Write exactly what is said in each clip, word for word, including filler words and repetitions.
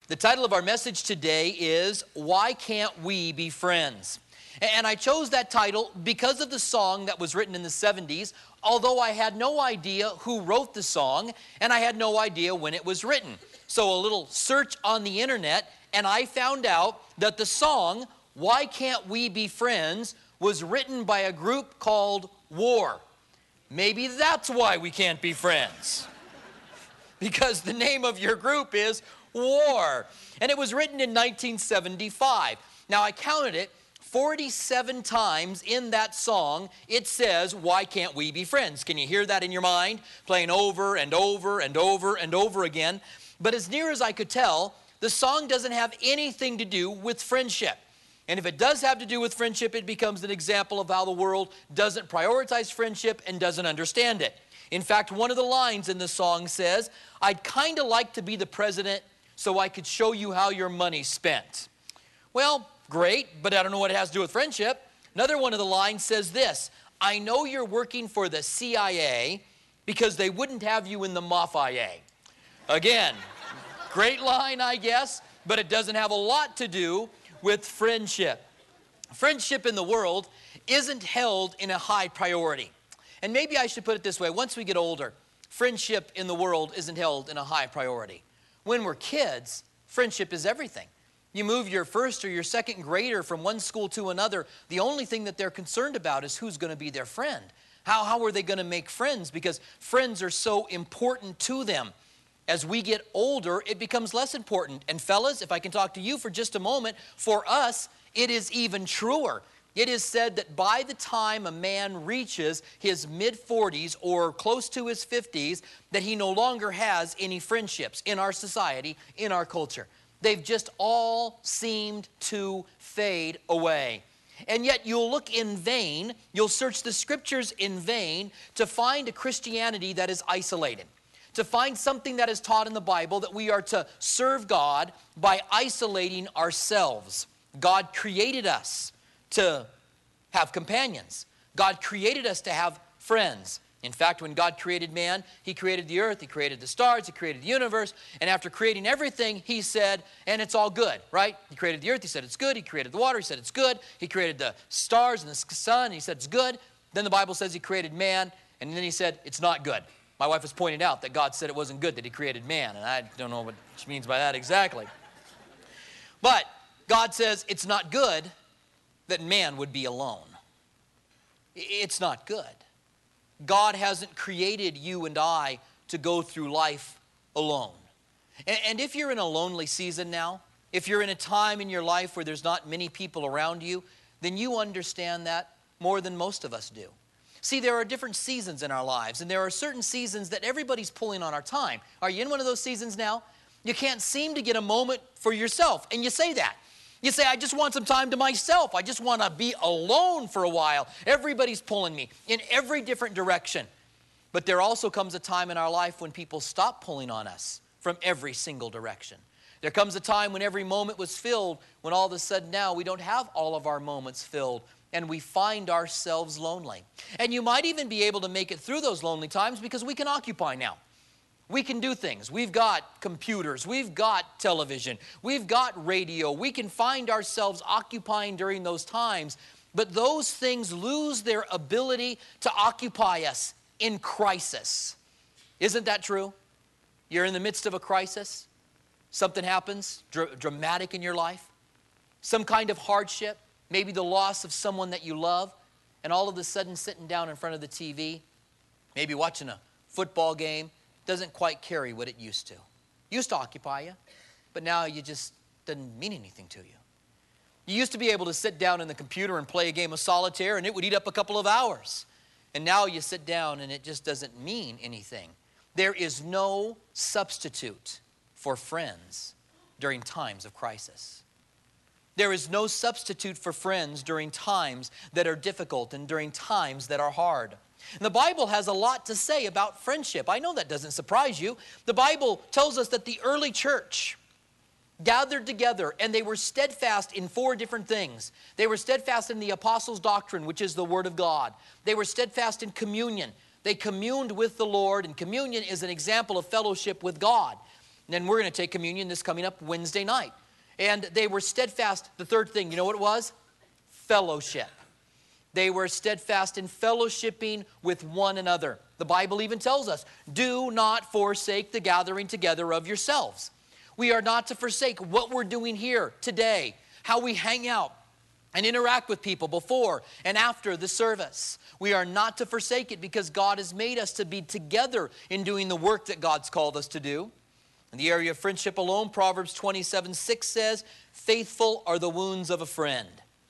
The title of our message today is, Why Can't We Be Friends? And I chose that title because of the song that was written in the seventies, although I had no idea who wrote the song, and I had no idea when it was written. So a little search on the internet, and I found out that the song, Why Can't We Be Friends, was written by a group called War. Maybe that's why we can't be friends. Because the name of your group is War. And it was written in nineteen seventy-five. Now I counted it, forty-seven times in that song it says, why can't we be friends? Can you hear that in your mind? Playing over and over and over and over again. But as near as I could tell, the song doesn't have anything to do with friendship. And if it does have to do with friendship, it becomes an example of how the world doesn't prioritize friendship and doesn't understand it. In fact, one of the lines in the song says, I'd kind of like to be the president so I could show you how your money's spent. Well, great, but I don't know what it has to do with friendship. Another one of the lines says this, I know you're working for the C I A because they wouldn't have you in the Mafia. Again, great line, I guess, but it doesn't have a lot to do with friendship. Friendship in the world isn't held in a high priority. And maybe I should put it this way, once we get older, friendship in the world isn't held in a high priority. When we're kids, friendship is everything. You move your first or your second grader from one school to another, the only thing that they're concerned about is who's going to be their friend. How, how are they going to make friends? Because friends are so important to them. As we get older, it becomes less important. And fellas, if I can talk to you for just a moment, for us, it is even truer. It is said that by the time a man reaches his mid forties or close to his fifties, that he no longer has any friendships in our society, in our culture. They've just all seemed to fade away. And yet you'll look in vain, you'll search the scriptures in vain to find a Christianity that is isolated. To find something that is taught in the Bible that we are to serve God by isolating ourselves. God created us to have companions. God created us to have friends. In fact, when God created man, He created the earth, He created the stars, He created the universe, and after creating everything, He said, and it's all good, right? He created the earth, He said it's good. He created the water, He said it's good. He created the stars and the sun, and He said it's good. Then the Bible says He created man, and then He said it's not good. My wife has pointed out that God said it wasn't good that He created man, and I don't know what she means by that exactly. But God says it's not good that man would be alone. It's not good. God hasn't created you and I to go through life alone. And if you're in a lonely season now, if you're in a time in your life where there's not many people around you, then you understand that more than most of us do. See, there are different seasons in our lives, and there are certain seasons that everybody's pulling on our time. Are you in one of those seasons now? You can't seem to get a moment for yourself, and you say that. You say, I just want some time to myself. I just want to be alone for a while. Everybody's pulling me in every different direction. But there also comes a time in our life when people stop pulling on us from every single direction. There comes a time when every moment was filled, when all of a sudden now we don't have all of our moments filled, and we find ourselves lonely. And you might even be able to make it through those lonely times because we can occupy now. We can do things. We've got computers. We've got television. We've got radio. We can find ourselves occupying during those times. But those things lose their ability to occupy us in crisis. Isn't that true? You're in the midst of a crisis. Something happens dr- dramatic in your life. Some kind of hardship. Maybe the loss of someone that you love. And all of a sudden sitting down in front of the T V, maybe watching a football game, doesn't quite carry what it used to. Used to occupy you, but now you just doesn't mean anything to you. You used to be able to sit down in the computer and play a game of solitaire and it would eat up a couple of hours. And now you sit down and it just doesn't mean anything. There is no substitute for friends during times of crisis. There is no substitute for friends during times that are difficult and during times that are hard. And the Bible has a lot to say about friendship. I know that doesn't surprise you. The Bible tells us that the early church gathered together and they were steadfast in four different things. They were steadfast in the apostles' doctrine, which is the Word of God. They were steadfast in communion. They communed with the Lord, and communion is an example of fellowship with God. And we're going to take communion this coming up Wednesday night. And they were steadfast. The third thing, you know what it was? Fellowship. They were steadfast in fellowshipping with one another. The Bible even tells us, do not forsake the gathering together of yourselves. We are not to forsake what we're doing here today, how we hang out and interact with people before and after the service. We are not to forsake it because God has made us to be together in doing the work that God's called us to do. In the area of friendship alone, Proverbs twenty-seven six says, faithful are the wounds of a friend,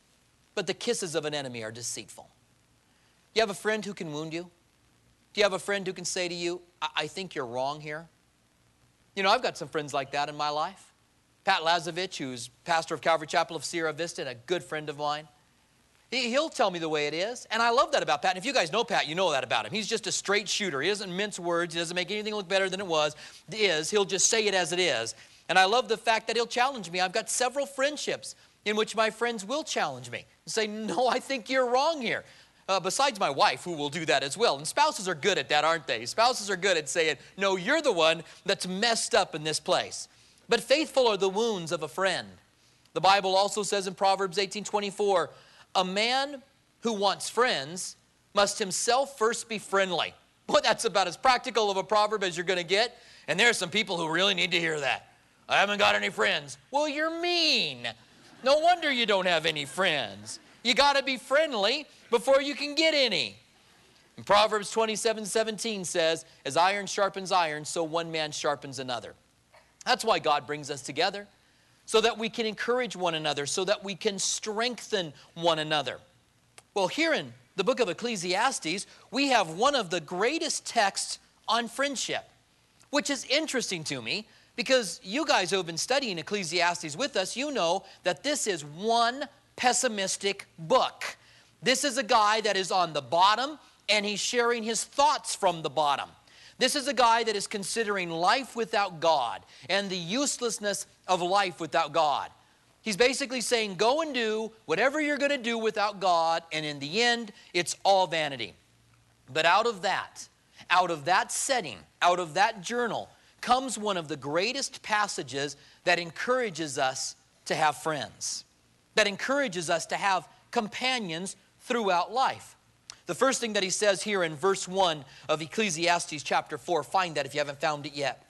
but the kisses of an enemy are deceitful. Do you have a friend who can wound you? Do you have a friend who can say to you, I, I think you're wrong here? You know, I've got some friends like that in my life. Pat Lazovich, who's pastor of Calvary Chapel of Sierra Vista and a good friend of mine, he, he'll tell me the way it is. And I love that about Pat. And if you guys know Pat, you know that about him. He's just a straight shooter. He doesn't mince words. He doesn't make anything look better than it was. Is. He'll just say it as it is. And I love the fact that he'll challenge me. I've got several friendships in which my friends will challenge me and say, no, I think you're wrong here. Uh, besides my wife, who will do that as well. And spouses are good at that, aren't they? Spouses are good at saying, no, you're the one that's messed up in this place. But faithful are the wounds of a friend. The Bible also says in Proverbs eighteen twenty-four, a man who wants friends must himself first be friendly. Boy, that's about as practical of a proverb as you're going to get. And there are some people who really need to hear that. I haven't got any friends. Well, you're mean. No wonder you don't have any friends. You got to be friendly before you can get any. And Proverbs twenty-seven seventeen says, as iron sharpens iron, so one man sharpens another. That's why God brings us together, so that we can encourage one another, so that we can strengthen one another. Well, here in the book of Ecclesiastes, we have one of the greatest texts on friendship, which is interesting to me because you guys who have been studying Ecclesiastes with us, you know that this is one pessimistic book. This is a guy that is on the bottom and he's sharing his thoughts from the bottom. This is a guy that is considering life without God and the uselessness of life without God. He's basically saying, go and do whatever you're going to do without God, and in the end, it's all vanity. But out of that, out of that setting, out of that journal, comes one of the greatest passages that encourages us to have friends, that encourages us to have companions throughout life. The first thing that he says here in verse one of Ecclesiastes chapter four, find that if you haven't found it yet.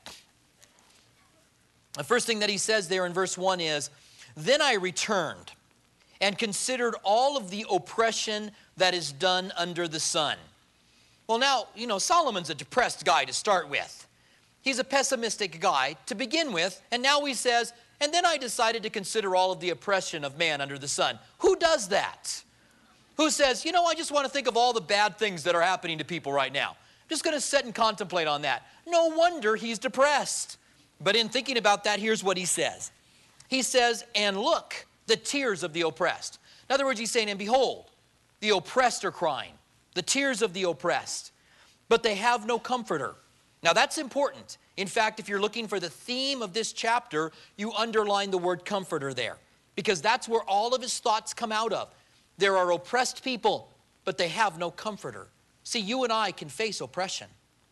The first thing that he says there in verse one is, then I returned and considered all of the oppression that is done under the sun. Well, now, you know, Solomon's a depressed guy to start with. He's a pessimistic guy to begin with, and now he says, and then I decided to consider all of the oppression of man under the sun. Who does that? Who says, you know, I just want to think of all the bad things that are happening to people right now. I'm just going to sit and contemplate on that. No wonder he's depressed. But in thinking about that, here's what he says. He says, and look, the tears of the oppressed. In other words, he's saying, and behold, the oppressed are crying, the tears of the oppressed, but they have no comforter. Now that's important. In fact, if you're looking for the theme of this chapter, you underline the word comforter there, because that's where all of his thoughts come out of. There are oppressed people, but they have no comforter. See, you and I can face oppression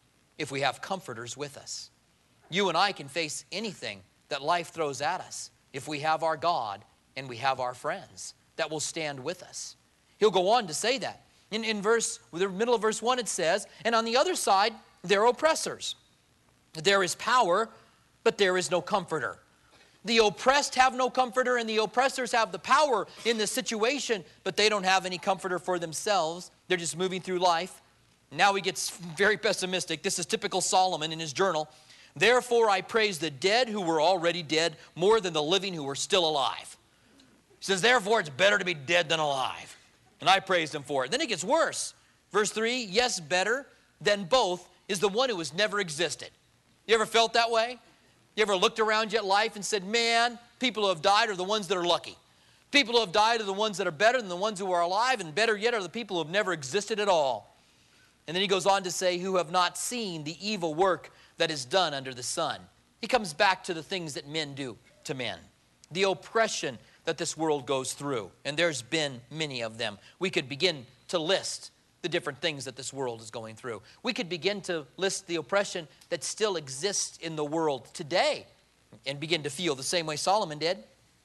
if we have comforters with us. You and I can face anything that life throws at us if we have our God and we have our friends that will stand with us. He'll go on to say that. In, in verse, the middle of verse one it says, and on the other side, there are oppressors. There is power, but there is no comforter. The oppressed have no comforter, and the oppressors have the power in the situation, but they don't have any comforter for themselves. They're just moving through life. Now he gets very pessimistic. This is typical Solomon in his journal. Therefore I praise the dead who were already dead more than the living who were still alive. He says, therefore it's better to be dead than alive. And I praised him for it. Then it gets worse. Verse three, yes, better than both is the one who has never existed. You ever felt that way? You ever looked around you at life and said, man, people who have died are the ones that are lucky. People who have died are the ones that are better than the ones who are alive, and better yet are the people who have never existed at all. And then he goes on to say, who have not seen the evil work that is done under the sun. He comes back to the things that men do to men, the oppression that this world goes through, and there's been many of them. We could begin to list the different things that this world is going through. We could begin to list the oppression that still exists in the world today and begin to feel the same way Solomon did.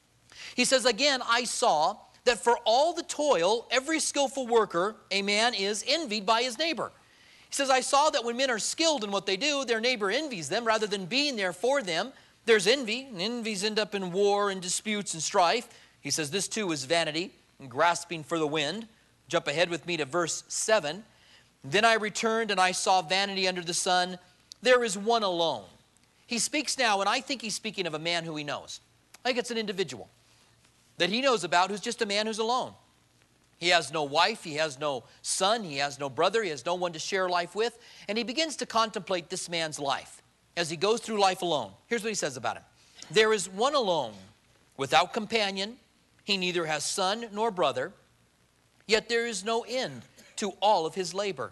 He says, again, I saw that for all the toil, every skillful worker, a man is envied by his neighbor. He says, I saw that when men are skilled in what they do, their neighbor envies them rather than being there for them. There's envy, and envies end up in war and disputes and strife. He says, this too is vanity and grasping for the wind. Jump ahead with me to verse seven. Then I returned and I saw vanity under the sun. There is one alone. He speaks now, and I think he's speaking of a man who he knows. I think it's an individual that he knows about who's just a man who's alone. He has no wife, he has no son, he has no brother, he has no one to share life with. And he begins to contemplate this man's life as he goes through life alone. Here's what he says about him. There is one alone, without companion. He neither has son nor brother. Yet there is no end to all of his labor.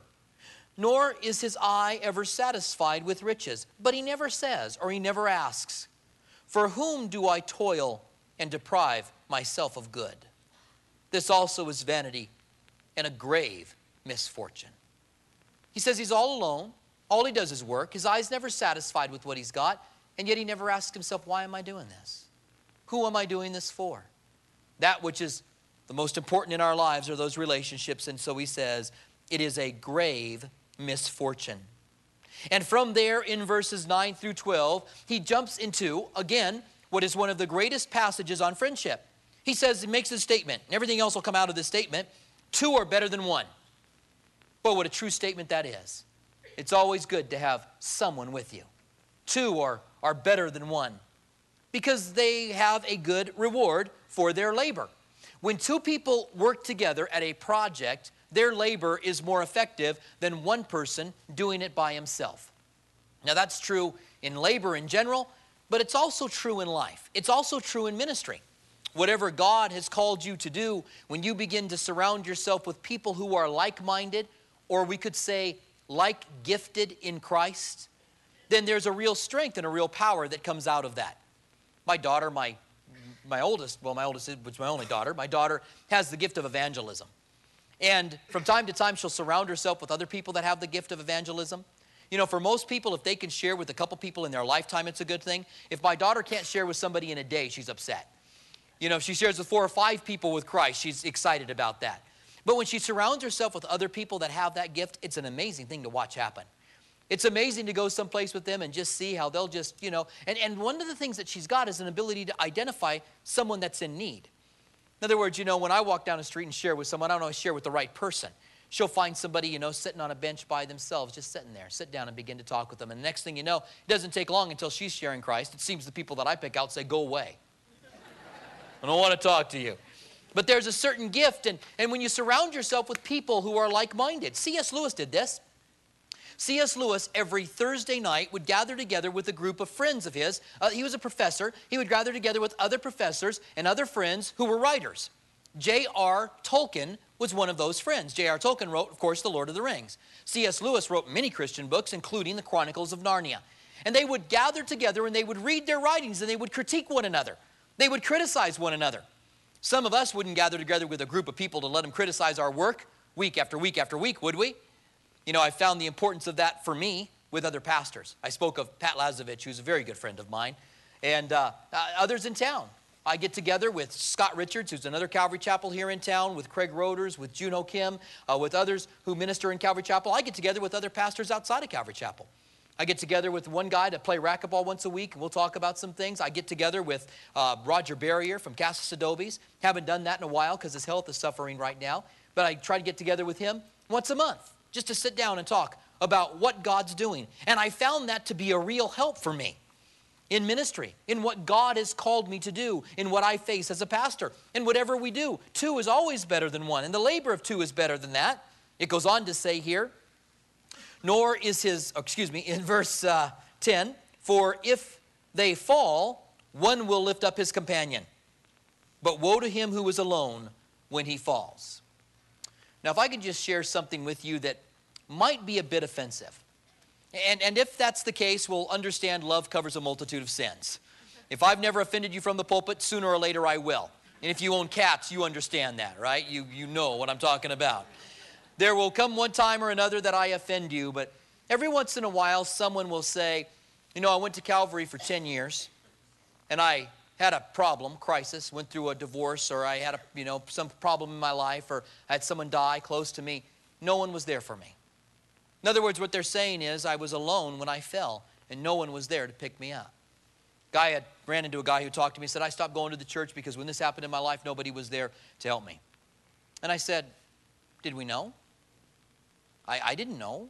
Nor is his eye ever satisfied with riches. But he never says, or he never asks, for whom do I toil and deprive myself of good? This also is vanity and a grave misfortune. He says he's all alone. All he does is work. His eye's never satisfied with what he's got. And yet he never asks himself, why am I doing this? Who am I doing this for? That which is the most important in our lives are those relationships. And so he says, it is a grave misfortune. And from there in verses nine through twelve, he jumps into, again, what is one of the greatest passages on friendship. He says, he makes a statement, and everything else will come out of this statement. Two are better than one. Boy, what a true statement that is. It's always good to have someone with you. Two are, are better than one because they have a good reward for their labor. When two people work together at a project, their labor is more effective than one person doing it by himself. Now that's true in labor in general, but it's also true in life. It's also true in ministry. Whatever God has called you to do, when you begin to surround yourself with people who are like-minded, or we could say like-gifted in Christ, then there's a real strength and a real power that comes out of that. My daughter, my My oldest, well, my oldest was my only daughter. My daughter has the gift of evangelism. And from time to time, she'll surround herself with other people that have the gift of evangelism. You know, for most people, if they can share with a couple people in their lifetime, it's a good thing. If my daughter can't share with somebody in a day, she's upset. You know, if she shares with four or five people with Christ, she's excited about that. But when she surrounds herself with other people that have that gift, it's an amazing thing to watch happen. It's amazing to go someplace with them and just see how they'll just, you know, and, and one of the things that she's got is an ability to identify someone that's in need. In other words, you know, when I walk down the street and share with someone, I don't always share with the right person. She'll find somebody, you know, sitting on a bench by themselves, just sitting there, sit down and begin to talk with them. And the next thing you know, it doesn't take long until she's sharing Christ. It seems the people that I pick out say, go away. I don't want to talk to you. But there's a certain gift, and, and when you surround yourself with people who are like-minded. C S Lewis did this. C S Lewis, every Thursday night, would gather together with a group of friends of his. Uh, he was a professor. He would gather together with other professors and other friends who were writers. J R Tolkien was one of those friends. J R Tolkien wrote, of course, The Lord of the Rings. C S Lewis wrote many Christian books, including the Chronicles of Narnia. And they would gather together and they would read their writings and they would critique one another. They would criticize one another. Some of us wouldn't gather together with a group of people to let them criticize our work week after week after week, would we? You know, I found the importance of that for me with other pastors. I spoke of Pat Lazovich, who's a very good friend of mine, and uh, uh, others in town. I get together with Scott Richards, who's another Calvary Chapel here in town, with Craig Roders, with Juno Kim, uh, with others who minister in Calvary Chapel. I get together with other pastors outside of Calvary Chapel. I get together with one guy to play racquetball once a week, and we'll talk about some things. I get together with uh, Roger Barrier from Casa Adobes. Haven't done that in a while because his health is suffering right now, but I try to get together with him once a month, just to sit down and talk about what God's doing. And I found that to be a real help for me in ministry, in what God has called me to do, in what I face as a pastor. And whatever we do, two is always better than one, and the labor of two is better than that. It goes on to say here, nor is his, excuse me, in verse uh, ten, for if they fall, one will lift up his companion. But woe to him who is alone when he falls. Now, if I could just share something with you that might be a bit offensive. And, and if that's the case, we'll understand love covers a multitude of sins. If I've never offended you from the pulpit, sooner or later I will. And if you own cats, you understand that, right? You, you know what I'm talking about. There will come one time or another that I offend you, but every once in a while someone will say, you know, I went to Calvary for ten years, and I had a problem, crisis, went through a divorce, or I had a, you know, some problem in my life, or I had someone die close to me. No one was there for me. In other words, what they're saying is I was alone when I fell, and no one was there to pick me up. Guy had ran into a guy who talked to me and said, I stopped going to the church because when this happened in my life, nobody was there to help me. And I said, did we know? I, I didn't know.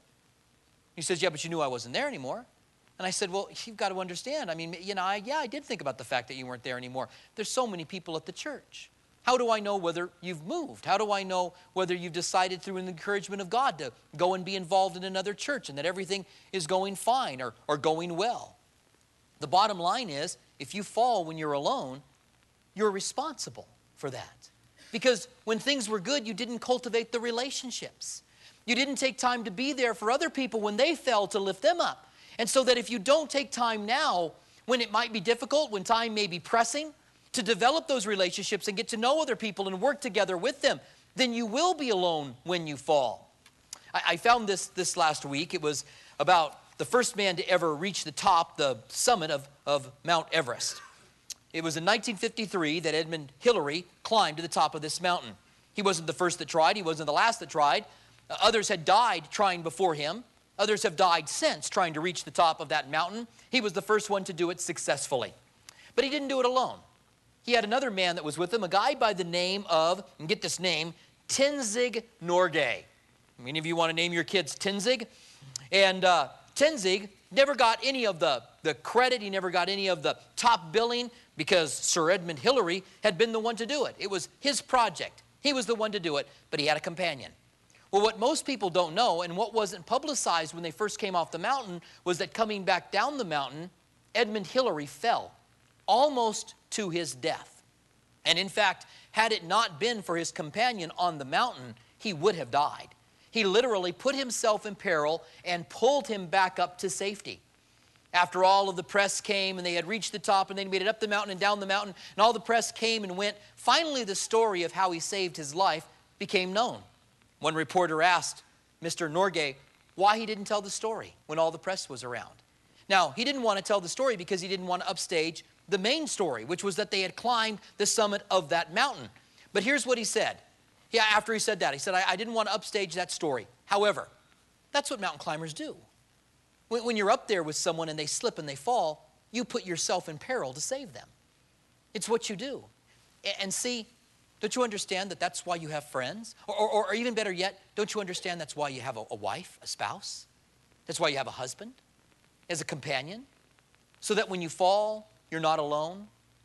He says, yeah, but you knew I wasn't there anymore. And I said, well, you've got to understand. I mean, you know, I, yeah, I did think about the fact that you weren't there anymore. There's so many people at the church. How do I know whether you've moved? How do I know whether you've decided through an encouragement of God to go and be involved in another church and that everything is going fine or, or going well? The bottom line is, if you fall when you're alone, you're responsible for that. Because when things were good, you didn't cultivate the relationships. You didn't take time to be there for other people when they fell to lift them up. And so that if you don't take time now, when it might be difficult, when time may be pressing, to develop those relationships and get to know other people and work together with them, then you will be alone when you fall. I, I found this this last week. It was about the first man to ever reach the top, the summit of, of Mount Everest. It was in nineteen fifty-three that Edmund Hillary climbed to the top of this mountain. He wasn't the first that tried. He wasn't the last that tried. Uh, others had died trying before him. Others have died since trying to reach the top of that mountain. He was the first one to do it successfully. But he didn't do it alone. He had another man that was with him, a guy by the name of, and get this name, Tenzing Norgay. Many of you want to name your kids Tenzing? And uh, Tenzing never got any of the, the credit. He never got any of the top billing because Sir Edmund Hillary had been the one to do it. It was his project. He was the one to do it, but he had a companion. Well, what most people don't know, and what wasn't publicized when they first came off the mountain, was that coming back down the mountain, Edmund Hillary fell, almost to his death. And in fact, had it not been for his companion on the mountain, he would have died. He literally put himself in peril and pulled him back up to safety. After all of the press came and they had reached the top and they made it up the mountain and down the mountain, and all the press came and went, finally the story of how he saved his life became known. One reporter asked Mister Norgay why he didn't tell the story when all the press was around. Now, he didn't want to tell the story because he didn't want to upstage the main story, which was that they had climbed the summit of that mountain. But here's what he said. Yeah, after he said that, he said, I, I didn't want to upstage that story. However, that's what mountain climbers do. When, when you're up there with someone and they slip and they fall, you put yourself in peril to save them. It's what you do. And, and see, don't you understand that that's why you have friends? Or, or, or even better yet, don't you understand that's why you have a, a wife, a spouse? That's why you have a husband as a companion? So that when you fall, you're not alone.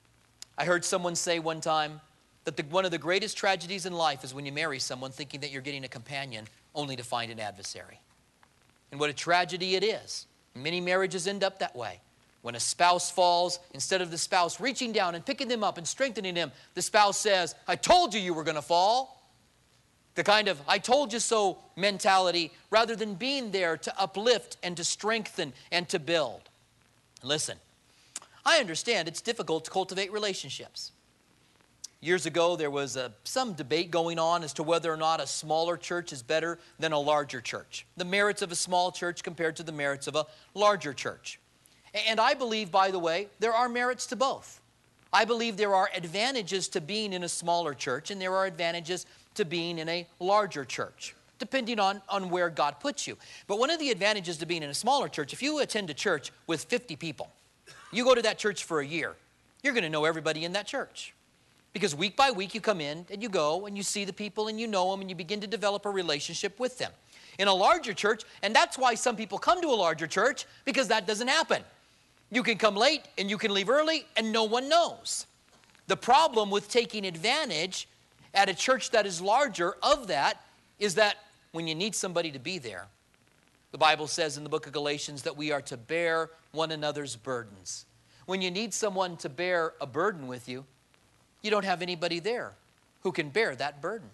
I heard someone say one time that the, one of the greatest tragedies in life is when you marry someone thinking that you're getting a companion only to find an adversary. And what a tragedy it is. Many marriages end up that way. When a spouse falls, instead of the spouse reaching down and picking them up and strengthening them, the spouse says, I told you you were going to fall. The kind of I told you so mentality, rather than being there to uplift and to strengthen and to build. Listen, I understand it's difficult to cultivate relationships. Years ago, there was a, some debate going on as to whether or not a smaller church is better than a larger church. The merits of a small church compared to the merits of a larger church. And I believe, by the way, there are merits to both. I believe there are advantages to being in a smaller church, and there are advantages to being in a larger church, depending on, on where God puts you. But one of the advantages to being in a smaller church, if you attend a church with fifty people, you go to that church for a year, you're going to know everybody in that church. Because week by week you come in and you go and you see the people and you know them and you begin to develop a relationship with them. In a larger church, and that's why some people come to a larger church, because that doesn't happen. You can come late and you can leave early and no one knows. The problem with taking advantage at a church that is larger of that is that when you need somebody to be there, the Bible says in the book of Galatians that we are to bear one another's burdens. When you need someone to bear a burden with you, you don't have anybody there who can bear that burden.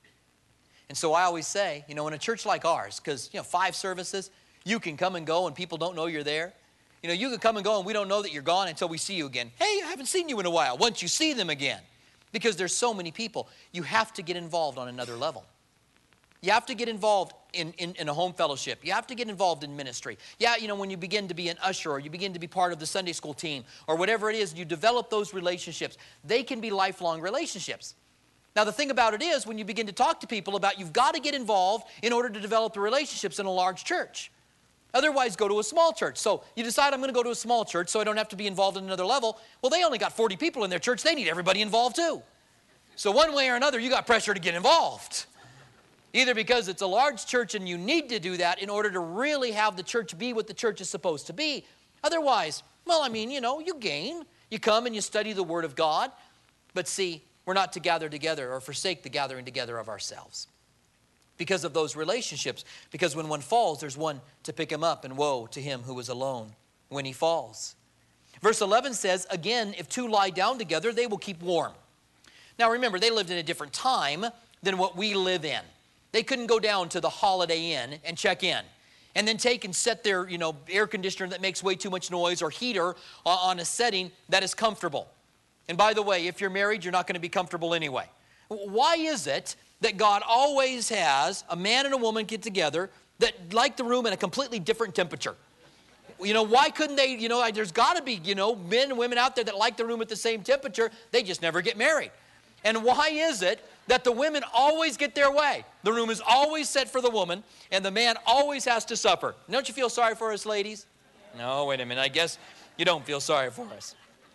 And so I always say, you know, in a church like ours, because, you know, five services, you can come and go and people don't know you're there. You know, you can come and go and we don't know that you're gone until we see you again. Hey, I haven't seen you in a while. Once you see them again. Because there's so many people, you have to get involved on another level. You have to get involved in, in, in a home fellowship. You have to get involved in ministry. Yeah, you know, when you begin to be an usher or you begin to be part of the Sunday school team or whatever it is, you develop those relationships. They can be lifelong relationships. Now, the thing about it is when you begin to talk to people about you've got to get involved in order to develop the relationships in a large church. Otherwise, go to a small church. So you decide I'm going to go to a small church so I don't have to be involved in another level. Well, they only got forty people in their church. They need everybody involved too. So one way or another, you got pressure to get involved. Either because it's a large church and you need to do that in order to really have the church be what the church is supposed to be. Otherwise, well, I mean, you know, you gain. You come and you study the Word of God. But see, we're not to gather together or forsake the gathering together of ourselves. Because of those relationships. Because when one falls, there's one to pick him up, and woe to him who is alone when he falls. Verse eleven says, again, if two lie down together, they will keep warm. Now remember, they lived in a different time than what we live in. They couldn't go down to the Holiday Inn and check in and then take and set their, you know, air conditioner that makes way too much noise or heater on a setting that is comfortable. And by the way, if you're married, you're not going to be comfortable anyway. Why is it that God always has a man and a woman get together that like the room at a completely different temperature? You know, why couldn't they, you know, there's got to be, you know, men and women out there that like the room at the same temperature. They just never get married. And why is it that the women always get their way? The room is always set for the woman, and the man always has to suffer. Don't you feel sorry for us, ladies? No, wait a minute. I guess you don't feel sorry for us.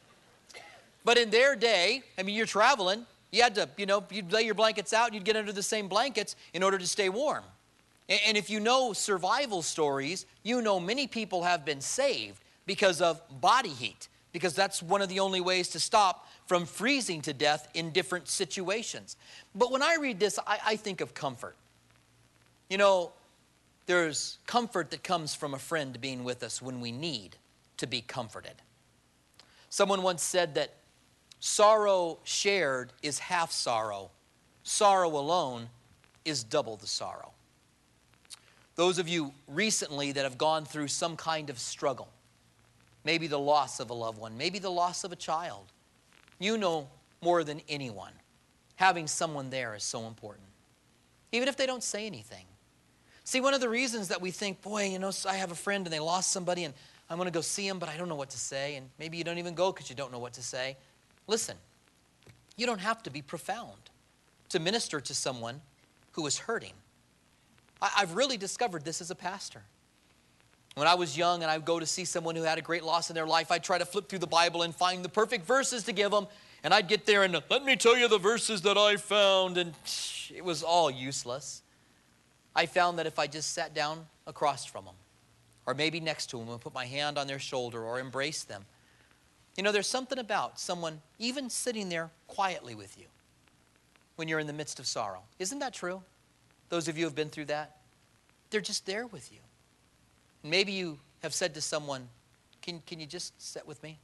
But in their day, I mean, you're traveling. You had to, you know, you'd lay your blankets out, and you'd get under the same blankets in order to stay warm. And if you know survival stories, you know many people have been saved because of body heat, because that's one of the only ways to stop from freezing to death in different situations. But when I read this, I, I think of comfort. You know, there's comfort that comes from a friend being with us when we need to be comforted. Someone once said that sorrow shared is half sorrow. Sorrow alone is double the sorrow. Those of you recently that have gone through some kind of struggle, maybe the loss of a loved one, maybe the loss of a child, you know more than anyone, having someone there is so important, even if they don't say anything. See, one of the reasons that we think, boy, you know, I have a friend and they lost somebody and I'm going to go see him, but I don't know what to say, and maybe you don't even go because you don't know what to say. Listen, you don't have to be profound to minister to someone who is hurting. I, I've really discovered this as a pastor. When I was young and I would go to see someone who had a great loss in their life, I'd try to flip through the Bible and find the perfect verses to give them. And I'd get there and let me tell you the verses that I found. And it was all useless. I found that if I just sat down across from them, or maybe next to them and put my hand on their shoulder or embraced them, you know, there's something about someone even sitting there quietly with you when you're in the midst of sorrow. Isn't that true? Those of you who have been through that, they're just there with you. Maybe you have said to someone, can, can you just sit with me?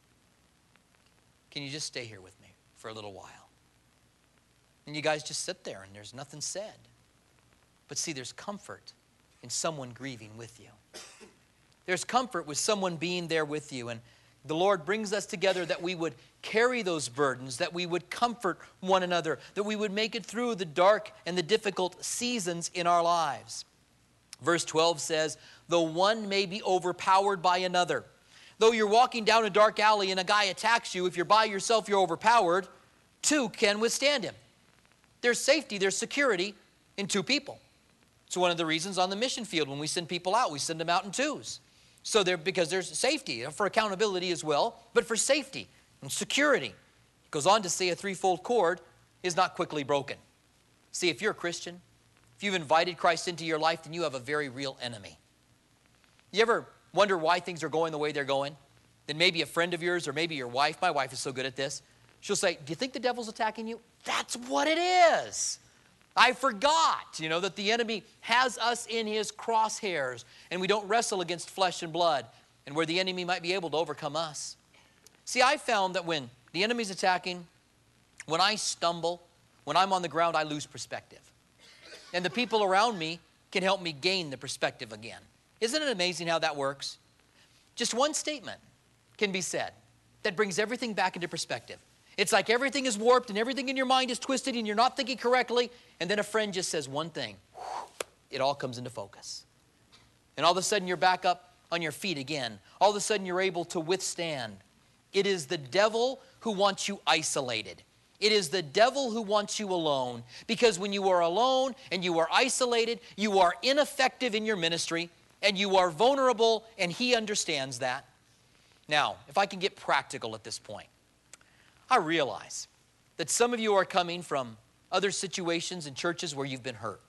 Can you just stay here with me for a little while? And you guys just sit there and there's nothing said. But see, there's comfort in someone grieving with you. There's comfort with someone being there with you. And the Lord brings us together that we would carry those burdens, that we would comfort one another, that we would make it through the dark and the difficult seasons in our lives. Verse twelve says, though one may be overpowered by another. Though you're walking down a dark alley and a guy attacks you, if you're by yourself, you're overpowered, two can withstand him. There's safety, there's security in two people. It's one of the reasons on the mission field when we send people out, we send them out in twos. So there, because there's safety, for accountability as well, but for safety and security. It goes on to say a threefold cord is not quickly broken. See, if you're a Christian, if you've invited Christ into your life, then you have a very real enemy. You ever wonder why things are going the way they're going? Then maybe a friend of yours or maybe your wife, my wife is so good at this, she'll say, do you think the devil's attacking you? That's what it is. I forgot, you know, that the enemy has us in his crosshairs and we don't wrestle against flesh and blood and where the enemy might be able to overcome us. See, I found that when the enemy's attacking, when I stumble, when I'm on the ground, I lose perspective. And the people around me can help me gain the perspective again. Isn't it amazing how that works? Just one statement can be said that brings everything back into perspective. It's like everything is warped and everything in your mind is twisted and you're not thinking correctly. And then a friend just says one thing it all comes into focus. And all of a sudden you're back up on your feet again. All of a sudden you're able to withstand. It is the devil who wants you isolated. It is the devil who wants you alone, because when you are alone and you are isolated, you are ineffective in your ministry and you are vulnerable, and he understands that. Now, if I can get practical at this point, I realize that some of you are coming from other situations in churches where you've been hurt.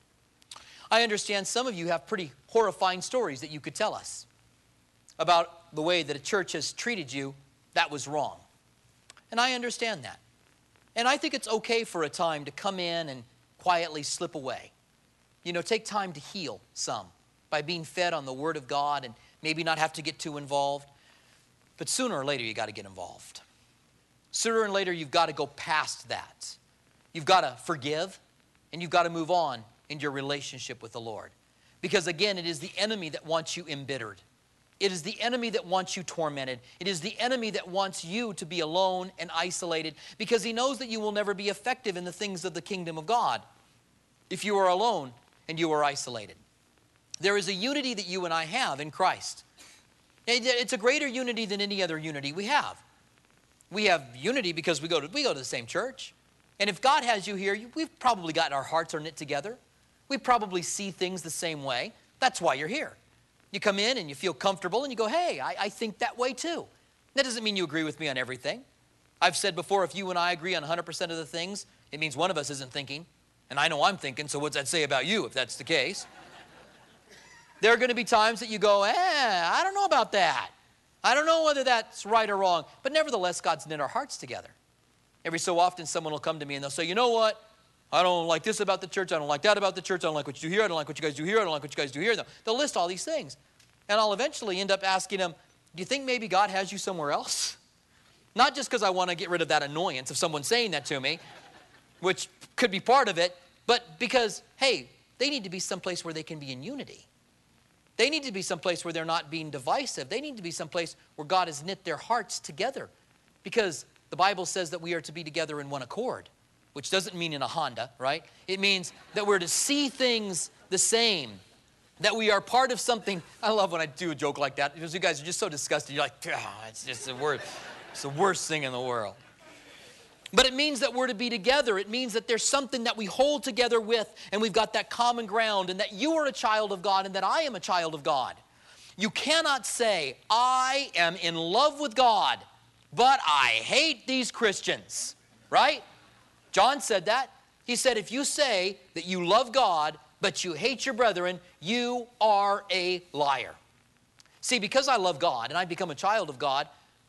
I understand some of you have pretty horrifying stories that you could tell us about the way that a church has treated you that was wrong. And I understand that. And I think it's okay for a time to come in and quietly slip away. You know, take time to heal some by being fed on the Word of God and maybe not have to get too involved. But sooner or later, you got to get involved. Sooner or later, you've got to go past that. You've got to forgive, and you've got to move on in your relationship with the Lord. Because again, it is the enemy that wants you embittered. It is the enemy that wants you tormented. It is the enemy that wants you to be alone and isolated, because he knows that you will never be effective in the things of the kingdom of God if you are alone and you are isolated. There is a unity that you and I have in Christ. It's a greater unity than any other unity we have. We have unity because we go to, we go to the same church. And if God has you here, we've probably got our hearts are knit together. We probably see things the same way. That's why you're here. You come in and you feel comfortable and you go, hey, I, I think that way too. That doesn't mean you agree with me on everything. I've said before, if you and I agree on one hundred percent of the things, it means one of us isn't thinking. And I know I'm thinking, so what's that say about you if that's the case? There are going to be times that you go, eh, I don't know about that. I don't know whether that's right or wrong. But nevertheless, God's knit our hearts together. Every so often, someone will come to me and they'll say, you know what? I don't like this about the church. I don't like that about the church. I don't like what you do here. I don't like what you guys do here. I don't like what you guys do here. They'll, they'll list all these things. And I'll eventually end up asking them, do you think maybe God has you somewhere else? Not just because I want to get rid of that annoyance of someone saying that to me, which could be part of it, but because, hey, they need to be someplace where they can be in unity. They need to be someplace where they're not being divisive. They need to be someplace where God has knit their hearts together. Because the Bible says that we are to be together in one accord, which doesn't mean in a Honda, right? It means that we're to see things the same, that we are part of something. I love when I do a joke like that, because you guys are just so disgusted. You're like, oh, it's just the worst, it's the worst thing in the world. But it means that we're to be together. It means that there's something that we hold together with, and we've got that common ground, and that you are a child of God and that I am a child of God. You cannot say, I am in love with God, but I hate these Christians, right? John said that. He said, if you say that you love God, but you hate your brethren, you are a liar. See, because I love God and I become a child of God,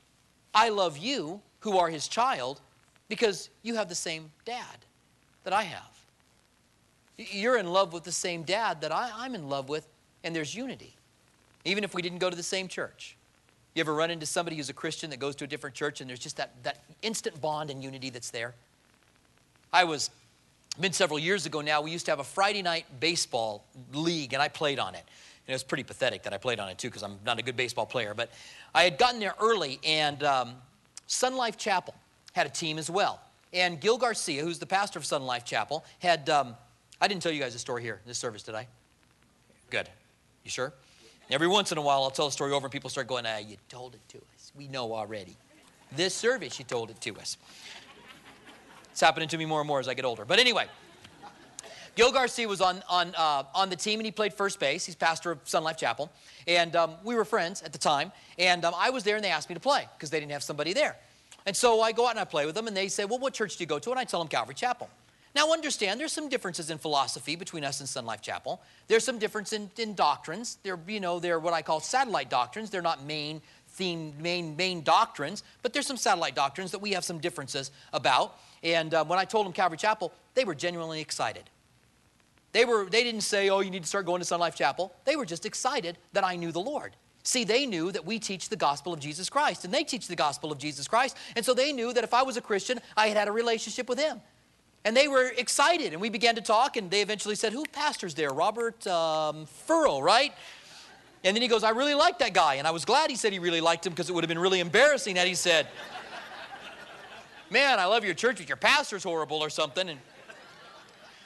I love you who are his child, because you have the same dad that I have. You're in love with the same dad that I, I'm in love with, and there's unity, even if we didn't go to the same church. You ever run into somebody who's a Christian that goes to a different church, and there's just that, that instant bond and unity that's there? I was, been several years ago now, we used to have a Friday night baseball league, and I played on it. And it was pretty pathetic that I played on it too, because I'm not a good baseball player. But I had gotten there early, and um, Sun Life Chapel had a team as well. And Gil Garcia, who's the pastor of Sun Life Chapel, had, um, I didn't tell you guys a story here in this service, did I? Good. You sure? Every once in a while, I'll tell a story over and people start going, ah, you told it to us. We know already. This service, you told it to us. It's happening to me more and more as I get older. But anyway, Gil Garcia was on, on, uh, on the team, and he played first base. He's pastor of Sun Life Chapel. And um, we were friends at the time. And um, I was there, and they asked me to play because they didn't have somebody there. And so I go out and I play with them, and they say, well, what church do you go to? And I tell them Calvary Chapel. Now understand, there's some differences in philosophy between us and Sun Life Chapel. There's some difference in, in doctrines. They're, you know, they're what I call satellite doctrines. They're not main theme, main, main doctrines, but there's some satellite doctrines that we have some differences about. And uh, when I told them Calvary Chapel, they were genuinely excited. They, were, they didn't say, oh, you need to start going to Sun Life Chapel. They were just excited that I knew the Lord. See, they knew that we teach the gospel of Jesus Christ, and they teach the gospel of Jesus Christ. And so they knew that if I was a Christian, I had had a relationship with him. And they were excited, and we began to talk, and they eventually said, who pastors there? Robert um, Furrow, right? And then he goes, I really like that guy. And I was glad he said he really liked him, because it would have been really embarrassing had he said, man, I love your church, but your pastor's horrible or something. And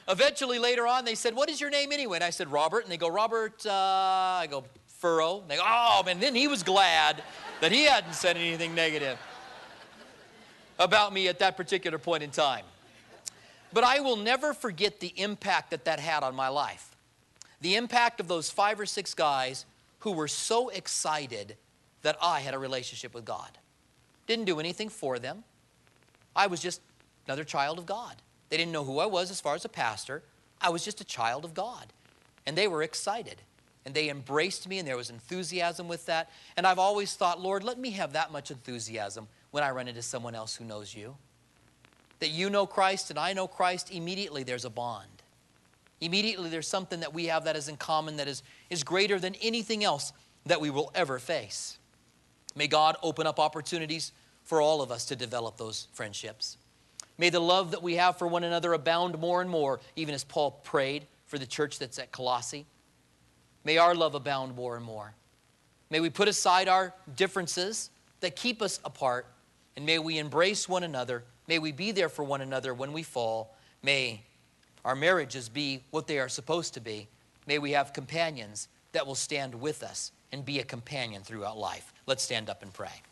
Eventually, later on, they said, what is your name anyway? And I said, Robert. And they go, Robert, uh, I go, Furrow. And they go, oh, man, then he was glad that he hadn't said anything negative about me at that particular point in time. But I will never forget the impact that that had on my life. The impact of those five or six guys who were so excited that I had a relationship with God. Didn't do anything for them. I was just another child of God. They didn't know who I was as far as a pastor. I was just a child of God. And they were excited. And they embraced me, and there was enthusiasm with that. And I've always thought, Lord, let me have that much enthusiasm when I run into someone else who knows you. That you know Christ and I know Christ, immediately there's a bond. Immediately there's something that we have that is in common that is, is greater than anything else that we will ever face. May God open up opportunities for all of us to develop those friendships. May the love that we have for one another abound more and more, even as Paul prayed for the church that's at Colossae. May our love abound more and more. May we put aside our differences that keep us apart, and may we embrace one another. May we be there for one another when we fall. May our marriages be what they are supposed to be. May we have companions that will stand with us and be a companion throughout life. Let's stand up and pray.